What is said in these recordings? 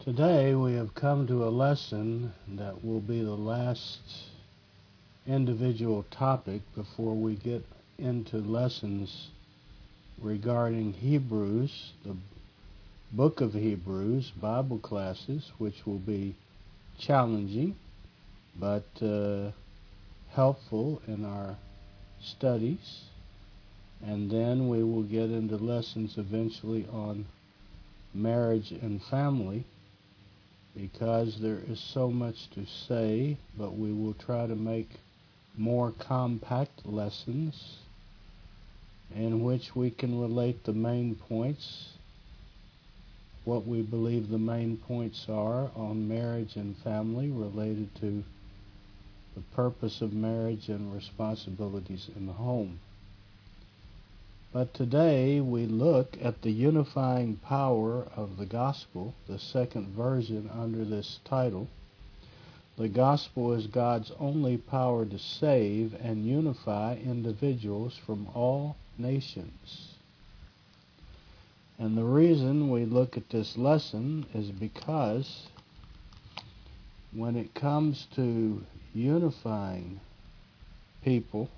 Today we have come to a lesson that will be the last individual topic before we get into lessons regarding Hebrews, the book of Hebrews, Bible classes, which will be challenging but helpful in our studies. And then we will get into lessons eventually on marriage and family, because there is so much to say, but we will try to make more compact lessons in which we can relate the main points, what we believe the main points are on marriage and family related to the purpose of marriage and responsibilities in the home. But today we look at the unifying power of the gospel, the second version under this title. The gospel is God's only power to save and unify individuals from all nations. And the reason we look at this lesson is because when it comes to unifying people,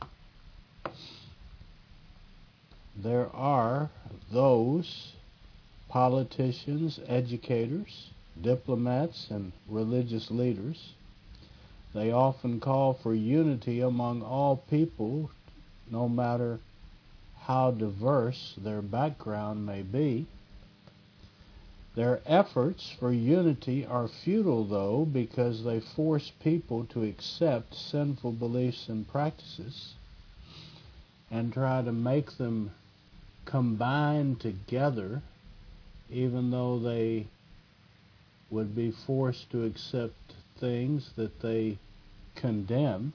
there are those politicians, educators, diplomats, and religious leaders. They often call for unity among all people, no matter how diverse their background may be. Their efforts for unity are futile, though, because they force people to accept sinful beliefs and practices and try to make them combine together, even though they would be forced to accept things that they condemn.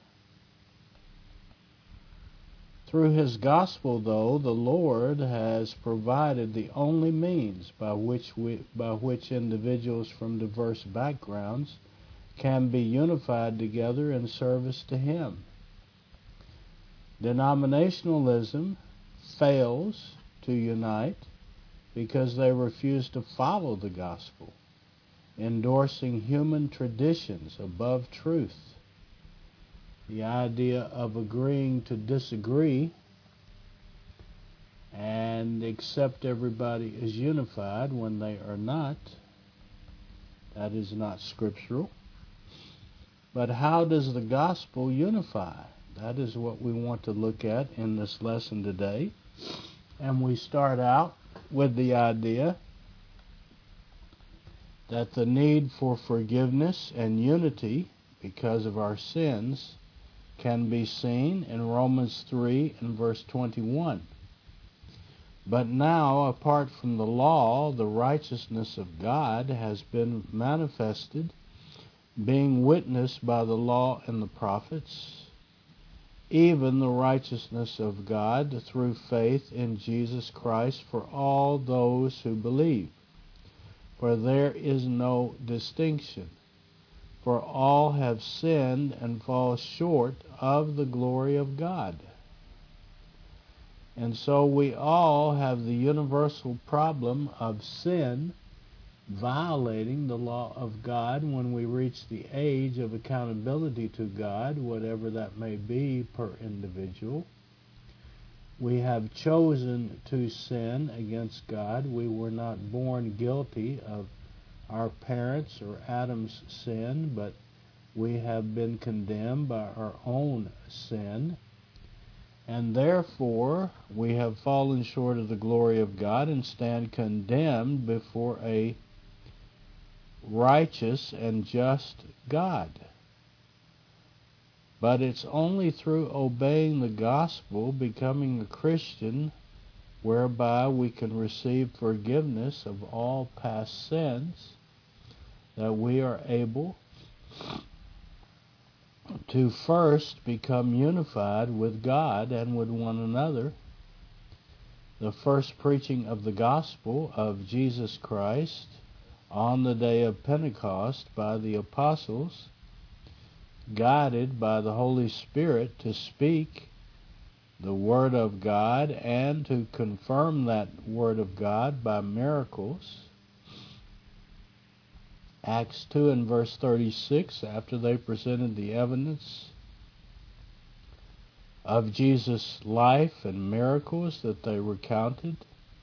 Through His gospel, though, the Lord has provided the only means by which individuals from diverse backgrounds can be unified together in service to Him. Denominationalism fails to unite because they refuse to follow the gospel, endorsing human traditions above truth. The idea of agreeing to disagree and accept everybody as unified when they are not, that is not scriptural. But how does the gospel unify? That is what we want to look at in this lesson today. And we start out with the idea that the need for forgiveness and unity because of our sins can be seen in Romans 3 and verse 21. But now, apart from the law, the righteousness of God has been manifested, being witnessed by the law and the prophets, even the righteousness of God through faith in Jesus Christ for all those who believe. For there is no distinction, for all have sinned and fall short of the glory of God. And so we all have the universal problem of sin violating the law of God when we reach the age of accountability to God, whatever that may be per individual. We have chosen to sin against God. We were not born guilty of our parents' or Adam's sin, but we have been condemned by our own sin. And therefore, we have fallen short of the glory of God and stand condemned before a righteous and just God. But it's only through obeying the gospel, becoming a Christian, whereby we can receive forgiveness of all past sins, that we are able to first become unified with God and with one another. The first preaching of the gospel of Jesus Christ on the day of Pentecost by the apostles, guided by the Holy Spirit to speak the Word of God and to confirm that Word of God by miracles, Acts 2 and verse 36, after they presented the evidence of Jesus' life and miracles that they recounted,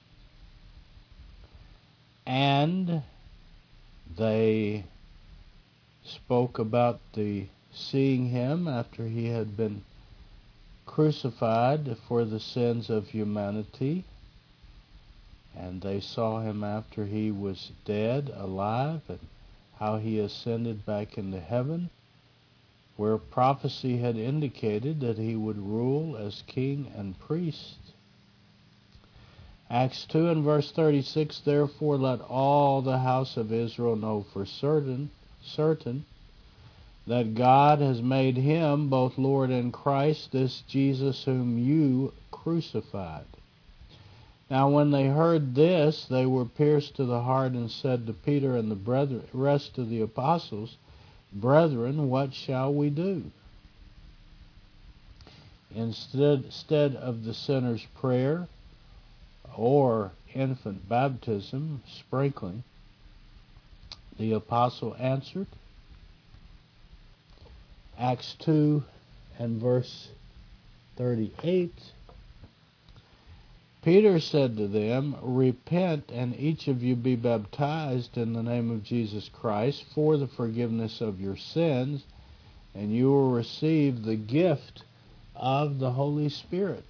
and they spoke about the seeing him after he had been crucified for the sins of humanity, and they saw him after he was dead, alive, and how he ascended back into heaven, where prophecy had indicated that he would rule as king and priest. Acts 2 and verse 36, therefore let all the house of Israel know for certain that God has made him both Lord and Christ, this Jesus whom you crucified. Now when they heard this, they were pierced to the heart and said to Peter and the rest of the apostles, Brethren, what shall we do? Instead of the sinner's prayer or infant baptism, sprinkling, the apostle answered. Acts 2 and verse 38, Peter said to them, Repent, and each of you be baptized in the name of Jesus Christ for the forgiveness of your sins, and you will receive the gift of the Holy Spirit.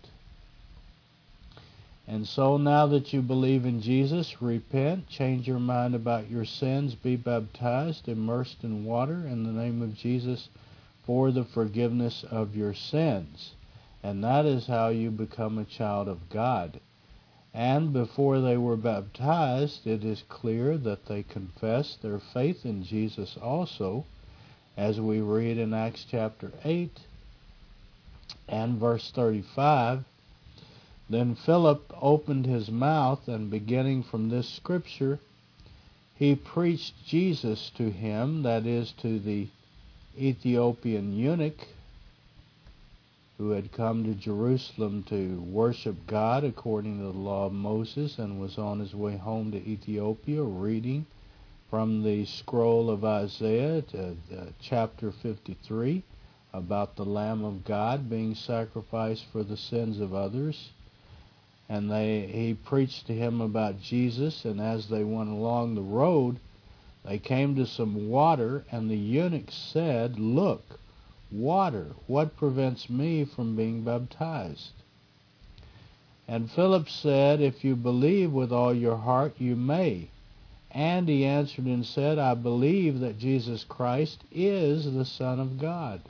And so now that you believe in Jesus, repent, change your mind about your sins, be baptized, immersed in water in the name of Jesus for the forgiveness of your sins. And that is how you become a child of God. And before they were baptized, it is clear that they confessed their faith in Jesus also, as we read in Acts chapter 8 and verse 35. Then Philip opened his mouth, and beginning from this scripture, he preached Jesus to him, that is, to the Ethiopian eunuch, who had come to Jerusalem to worship God according to the law of Moses and was on his way home to Ethiopia, reading from the scroll of Isaiah, chapter 53, about the Lamb of God being sacrificed for the sins of others. And he preached to him about Jesus, and as they went along the road, they came to some water, and the eunuch said, Look, water, what prevents me from being baptized? And Philip said, If you believe with all your heart, you may. And he answered and said, I believe that Jesus Christ is the Son of God.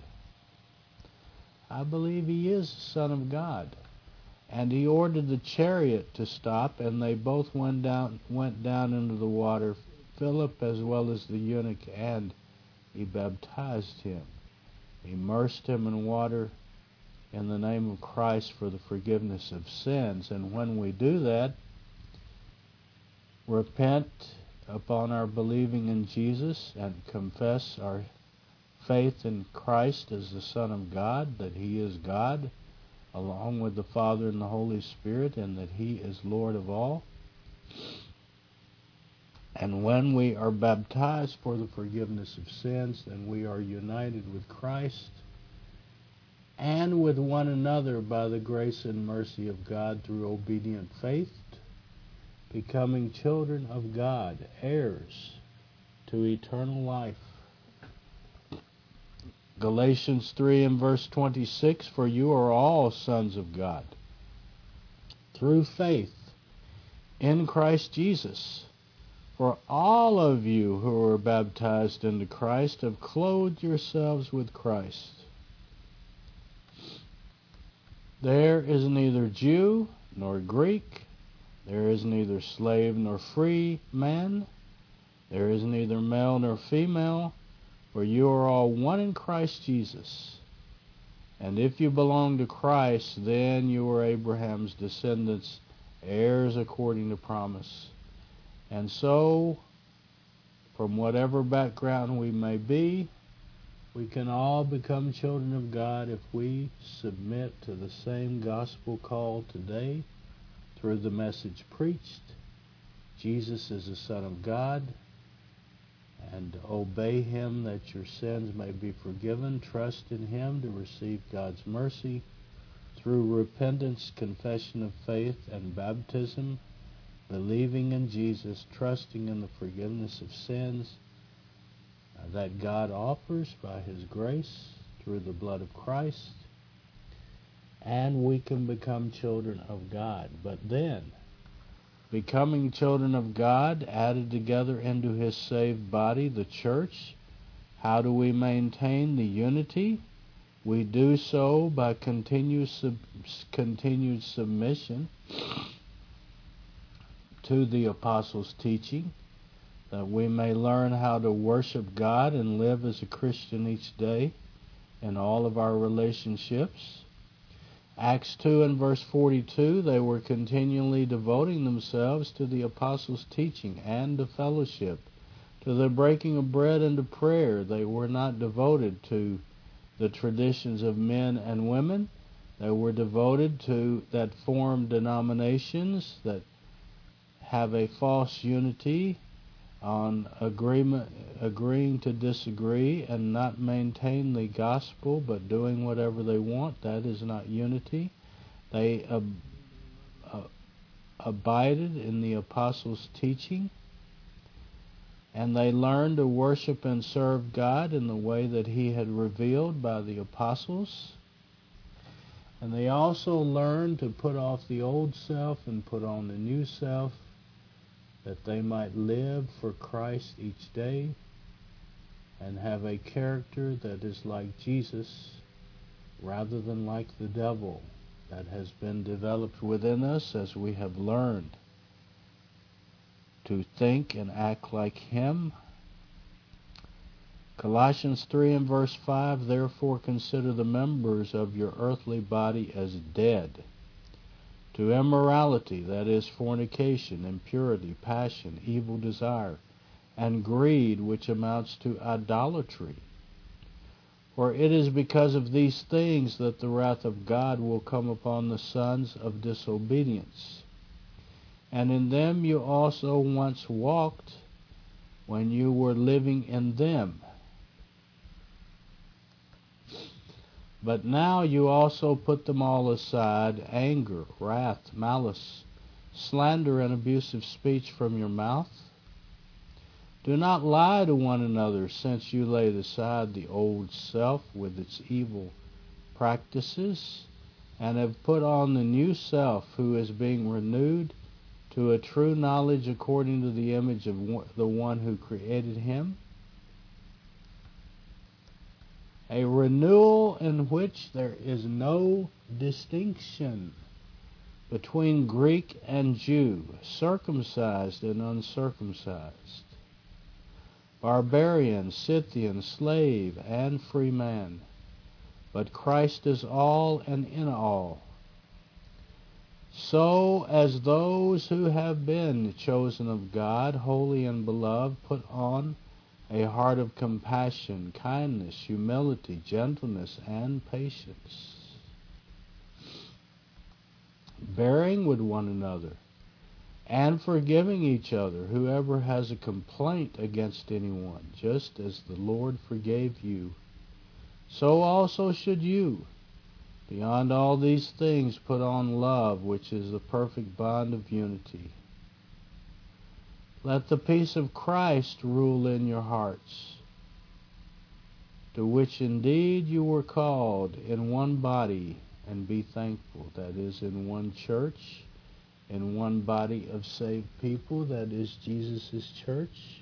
I believe he is the Son of God. And he ordered the chariot to stop, and they both went down into the water, Philip as well as the eunuch, and he baptized him, immersed him in water in the name of Christ for the forgiveness of sins. And when we do that, repent upon our believing in Jesus and confess our faith in Christ as the Son of God, that he is God, along with the Father and the Holy Spirit, and that he is Lord of all. And when we are baptized for the forgiveness of sins, then we are united with Christ and with one another by the grace and mercy of God through obedient faith, becoming children of God, heirs to eternal life. Galatians 3 and verse 26, For you are all sons of God, through faith in Christ Jesus. For all of you who are baptized into Christ have clothed yourselves with Christ. There is neither Jew nor Greek, there is neither slave nor free man, there is neither male nor female, for you are all one in Christ Jesus. And if you belong to Christ, then you are Abraham's descendants, heirs according to promise. And so, from whatever background we may be, we can all become children of God if we submit to the same gospel call today through the message preached. Jesus is the Son of God, and obey Him that your sins may be forgiven. Trust in Him to receive God's mercy through repentance, confession of faith, and baptism, believing in Jesus, trusting in the forgiveness of sins that God offers by His grace through the blood of Christ, and we can become children of God. But then, becoming children of God, added together into His saved body, the church, how do we maintain the unity? We do so by continued submission to the apostles' teaching, that we may learn how to worship God and live as a Christian each day in all of our relationships. Acts 2 and verse 42, they were continually devoting themselves to the apostles' teaching and to fellowship, to the breaking of bread and to prayer. They were not devoted to the traditions of men and women. They were devoted to that form denominations that have a false unity on agreeing to disagree and not maintain the gospel but doing whatever they want. That is not unity. They abided in the apostles' teaching, and they learned to worship and serve God in the way that He had revealed by the apostles. And they also learned to put off the old self and put on the new self, that they might live for Christ each day and have a character that is like Jesus rather than like the devil, that has been developed within us as we have learned to think and act like Him. Colossians 3 and verse 5, therefore consider the members of your earthly body as dead to immorality, that is fornication, impurity, passion, evil desire, and greed, which amounts to idolatry. For it is because of these things that the wrath of God will come upon the sons of disobedience. And in them you also once walked when you were living in them. But now you also put them all aside, anger, wrath, malice, slander, and abusive speech from your mouth. Do not lie to one another, since you laid aside the old self with its evil practices, and have put on the new self, who is being renewed to a true knowledge according to the image of the one who created him. A renewal in which there is no distinction between Greek and Jew, circumcised and uncircumcised, barbarian, Scythian, slave, and free man. But Christ is all and in all. So as those who have been chosen of God, holy and beloved, put on a heart of compassion, kindness, humility, gentleness, and patience, bearing with one another, and forgiving each other, whoever has a complaint against anyone, just as the Lord forgave you, so also should you. Beyond all these things put on love, which is the perfect bond of unity. Let the peace of Christ rule in your hearts, to which indeed you were called in one body, and be thankful. That is, in one church, in one body of saved people, that is Jesus' church.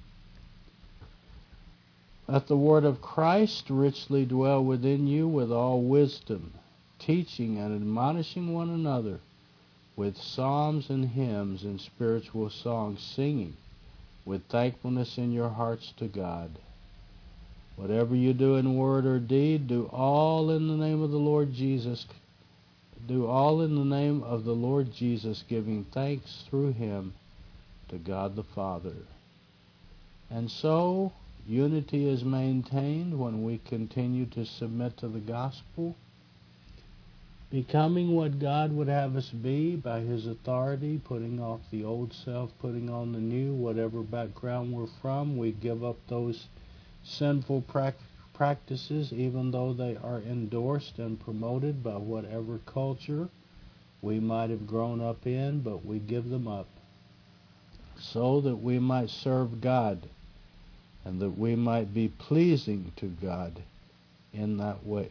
Let the word of Christ richly dwell within you with all wisdom, teaching and admonishing one another with psalms and hymns and spiritual songs, singing with thankfulness in your hearts to God. Whatever you do in word or deed, do all in the name of the Lord Jesus. Do all in the name of the Lord Jesus, giving thanks through Him to God the Father. And so, unity is maintained when we continue to submit to the gospel, becoming what God would have us be by His authority, putting off the old self, putting on the new, whatever background we're from. We give up those sinful practices, even though they are endorsed and promoted by whatever culture we might have grown up in, but we give them up so that we might serve God and that we might be pleasing to God in that way.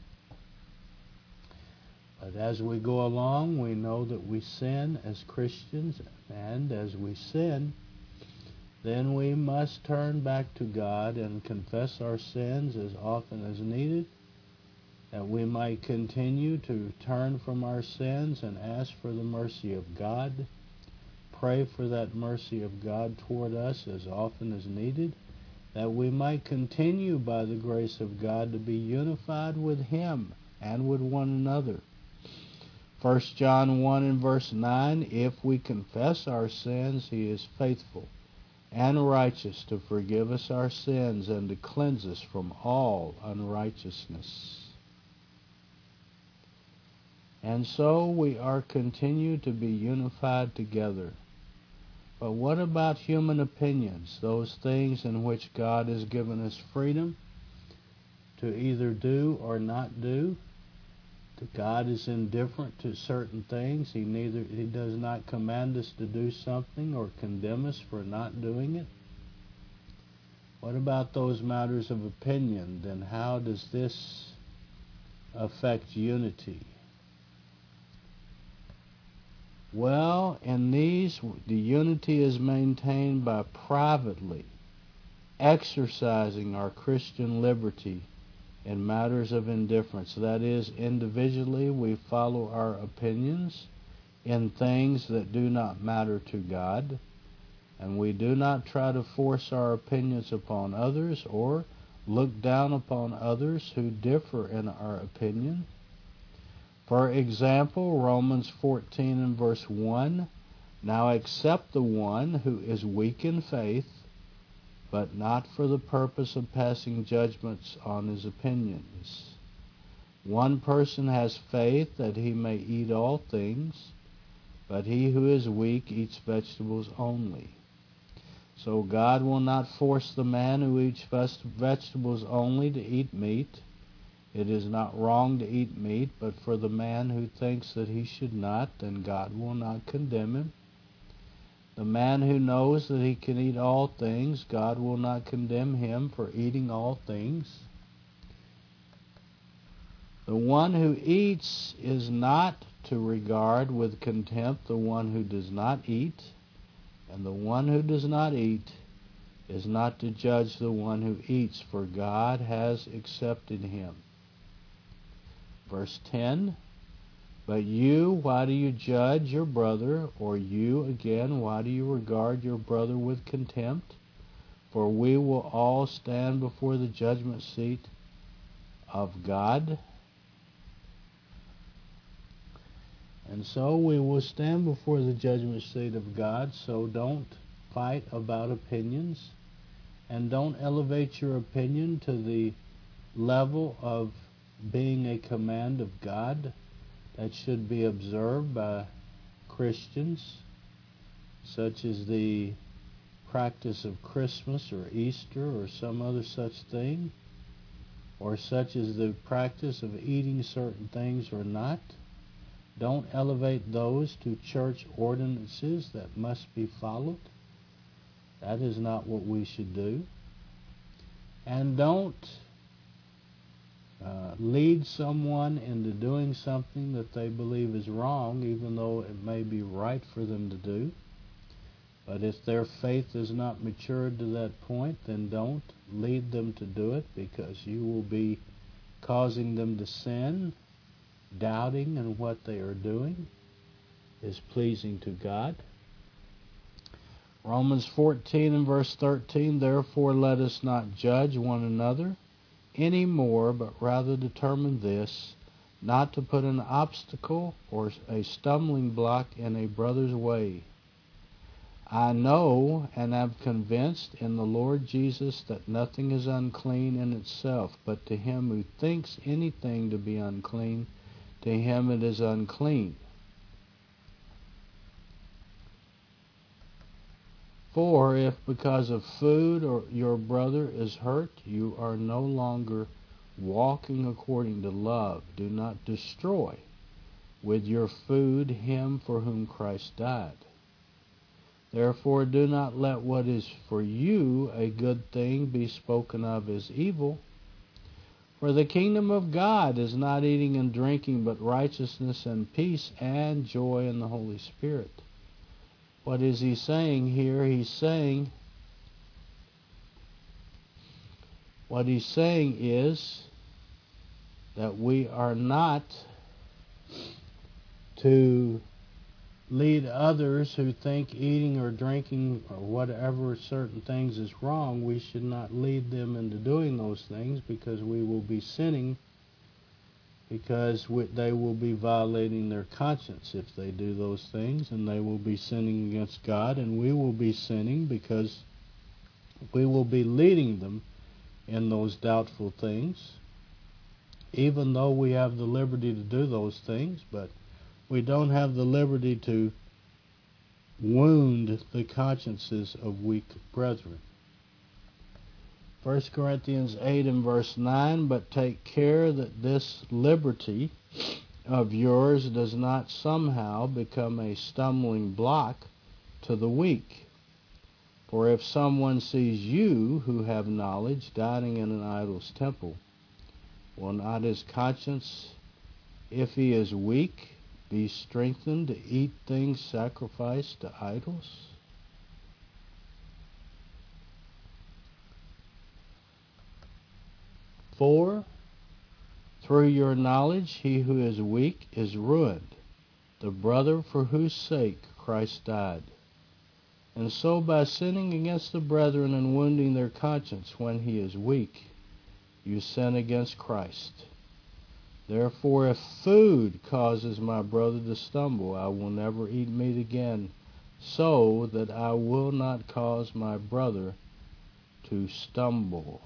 But as we go along, we know that we sin as Christians, and as we sin, then we must turn back to God and confess our sins as often as needed, that we might continue to turn from our sins and ask for the mercy of God, pray for that mercy of God toward us as often as needed, that we might continue by the grace of God to be unified with Him and with one another. 1 John 1 and verse 9, if we confess our sins, He is faithful and righteous to forgive us our sins and to cleanse us from all unrighteousness. And so we are continued to be unified together. But what about human opinions, those things in which God has given us freedom to either do or not do? God is indifferent to certain things. He does not command us to do something or condemn us for not doing it. What about those matters of opinion? Then how does this affect unity? Well, in these, the unity is maintained by privately exercising our Christian liberty in matters of indifference. That is, individually we follow our opinions in things that do not matter to God, and we do not try to force our opinions upon others or look down upon others who differ in our opinion. For example, Romans 14 and verse 1, now accept the one who is weak in faith, but not for the purpose of passing judgments on his opinions. One person has faith that he may eat all things, but he who is weak eats vegetables only. So God will not force the man who eats vegetables only to eat meat. It is not wrong to eat meat, but for the man who thinks that he should not, then God will not condemn him. The man who knows that he can eat all things, God will not condemn him for eating all things. The one who eats is not to regard with contempt the one who does not eat, and the one who does not eat is not to judge the one who eats, for God has accepted him. Verse 10, but you, why do you judge your brother? Or you, again, why do you regard your brother with contempt? For we will all stand before the judgment seat of God. And so we will stand before the judgment seat of God, so don't fight about opinions, and don't elevate your opinion to the level of being a command of God that should be observed by Christians, such as the practice of Christmas or Easter or some other such thing, or such as the practice of eating certain things or not. Don't elevate those to church ordinances that must be followed. That is not what we should do. And don't lead someone into doing something that they believe is wrong, even though it may be right for them to do. But if their faith is not matured to that point, then don't lead them to do it, because you will be causing them to sin, doubting in what they are doing is pleasing to God. Romans 14 and verse 13, therefore let us not judge one another any more, but rather determine this, not to put an obstacle or a stumbling block in a brother's way. I know and am convinced in the Lord Jesus that nothing is unclean in itself, but to him who thinks anything to be unclean, to him it is unclean. For if because of food or your brother is hurt, you are no longer walking according to love, do not destroy with your food him for whom Christ died. Therefore do not let what is for you a good thing be spoken of as evil. For the kingdom of God is not eating and drinking, but righteousness and peace and joy in the Holy Spirit. What is he saying here? What he's saying is that we are not to lead others who think eating or drinking or whatever certain things is wrong. We should not lead them into doing those things, because we will be sinning, because they will be violating their conscience if they do those things, and they will be sinning against God, and we will be sinning because we will be leading them in those doubtful things, even though we have the liberty to do those things. But we don't have the liberty to wound the consciences of weak brethren. 1 Corinthians 8 and verse 9, but take care that this liberty of yours does not somehow become a stumbling block to the weak. For if someone sees you who have knowledge dining in an idol's temple, will not his conscience, if he is weak, be strengthened to eat things sacrificed to idols? For through your knowledge he who is weak is ruined, the brother for whose sake Christ died. And so by sinning against the brethren and wounding their conscience when he is weak, you sin against Christ. Therefore, if food causes my brother to stumble, I will never eat meat again, so that I will not cause my brother to stumble.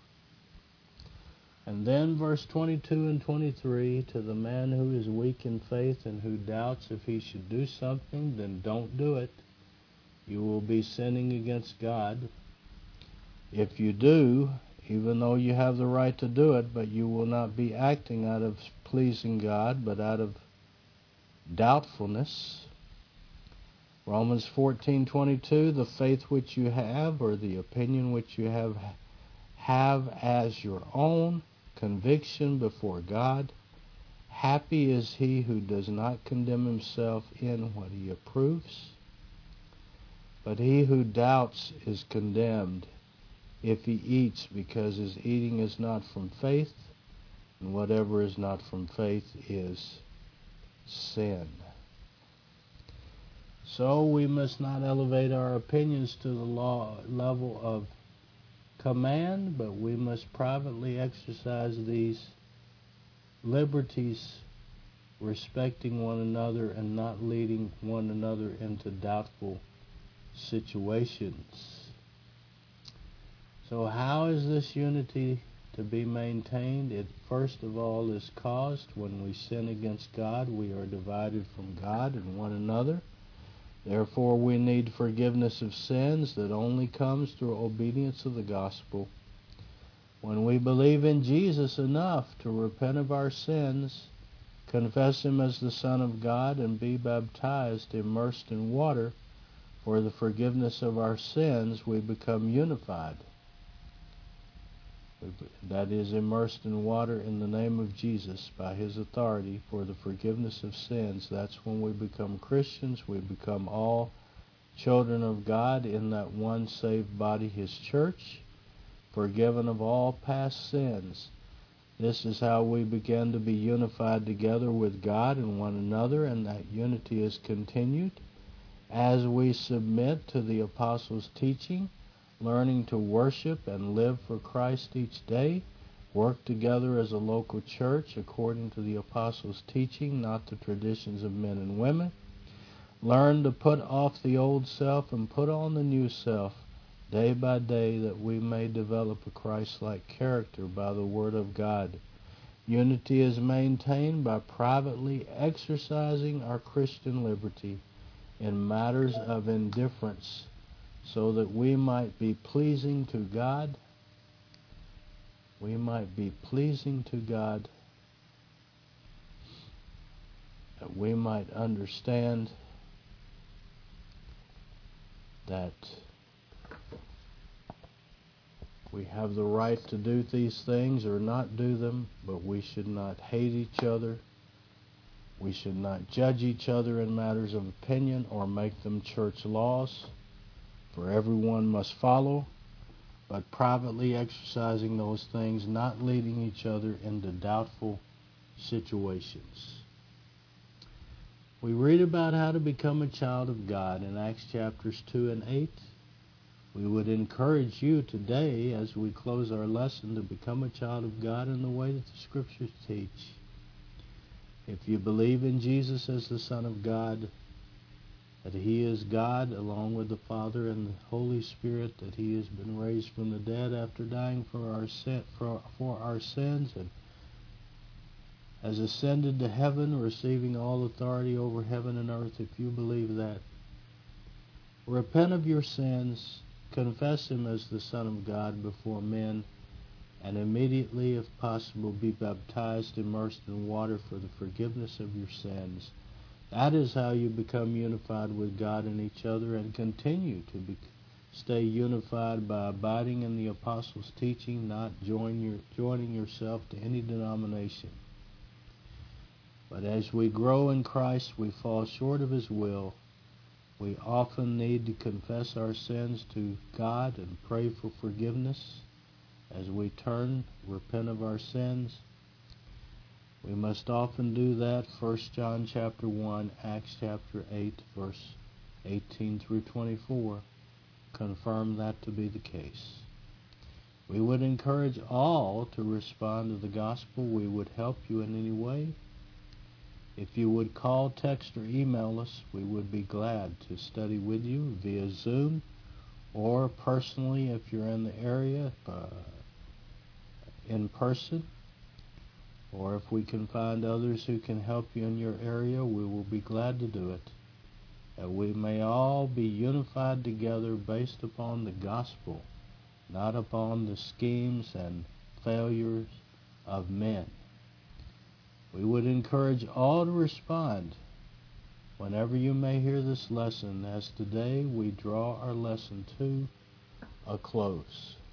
And then verse 22 and 23, to the man who is weak in faith and who doubts if he should do something, then don't do it. You will be sinning against God. If you do, even though you have the right to do it, but you will not be acting out of pleasing God, but out of doubtfulness. Romans 14:22, the faith which you have, or the opinion which you have as your own conviction before God. Happy is he who does not condemn himself in what he approves. But he who doubts is condemned if he eats, because his eating is not from faith, and whatever is not from faith is sin. So we must not elevate our opinions to the level of command, but we must privately exercise these liberties, respecting one another and not leading one another into doubtful situations. So how is this unity to be maintained? It first of all is caused when we sin against God. We are divided from God and one another. Therefore we need forgiveness of sins that only comes through obedience to the gospel. When we believe in Jesus enough to repent of our sins, confess him as the Son of God, and be baptized, immersed in water, for the forgiveness of our sins, we become unified. That is, immersed in water in the name of Jesus by his authority for the forgiveness of sins. That's when we become Christians. We become all children of God in that one saved body, his church, forgiven of all past sins. This is how we begin to be unified together with God and one another, and that unity is continued as we submit to the apostles' teaching, learning to worship and live for Christ each day, work together as a local church according to the apostles' teaching, not the traditions of men and women. Learn to put off the old self and put on the new self day by day, that we may develop a Christ-like character by the Word of God. Unity is maintained by privately exercising our Christian liberty in matters of indifference so that we might be pleasing to God. We might be pleasing to God, that we might understand that we have the right to do these things or not do them, but we should not hate each other. We should not judge each other in matters of opinion or make them church laws, for everyone must follow, but privately exercising those things, not leading each other into doubtful situations. We read about how to become a child of God in Acts chapters 2 and 8. We would encourage you today, as we close our lesson, to become a child of God in the way that the Scriptures teach. If you believe in Jesus as the Son of God, that He is God along with the Father and the Holy Spirit, that He has been raised from the dead after dying for our sins, and has ascended to heaven, receiving all authority over heaven and earth, if you believe that, repent of your sins, confess Him as the Son of God before men, and immediately, if possible, be baptized, immersed in water for the forgiveness of your sins. That is how you become unified with God and each other, and continue to stay unified by abiding in the Apostles' teaching, not joining yourself to any denomination. But as we grow in Christ, we fall short of His will. We often need to confess our sins to God and pray for forgiveness. As we repent of our sins, we must often do that. 1 John chapter 1, Acts chapter 8, verse 18 through 24 confirm that to be the case. We would encourage all to respond to the gospel. We would help you in any way. If you would call, text, or email us, we would be glad to study with you via Zoom or personally if you're in the area, in person. Or if we can find others who can help you in your area, we will be glad to do it. That we may all be unified together based upon the gospel, not upon the schemes and failures of men. We would encourage all to respond whenever you may hear this lesson, as today we draw our lesson to a close.